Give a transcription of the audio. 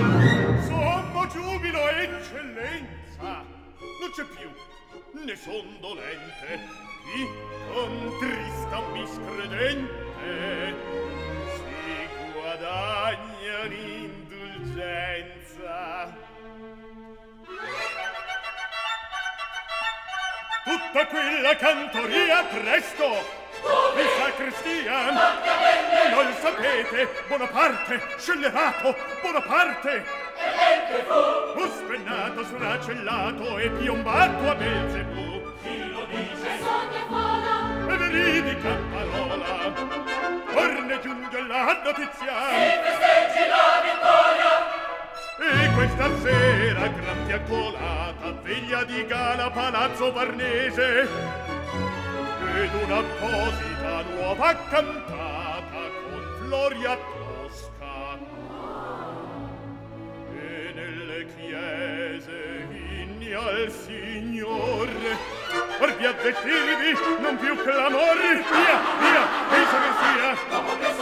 Sommo giubilo, eccellenza. Non c'è più, ne son dolente. Chi con trista miscredente si guadagna l'indulgenza. Tutta quella cantoria presto! Il sacrestia! Non lo sapete! Bonaparte! Scellerato! Bonaparte! Fu spennato, sfracellato e piombato a Belzebù. Chi lo dice? Sogna fola! È veridica parola! Or ne giunge la notizia! Si festeggi la vittoria! E questa sera gran fiaccolata veglia di gala Palazzo Farnese ed un'apposita nuova cantata con Floria Tosca e nelle chiese inni al Signore or vi avvertirvi non più clamor via, via, penso che sia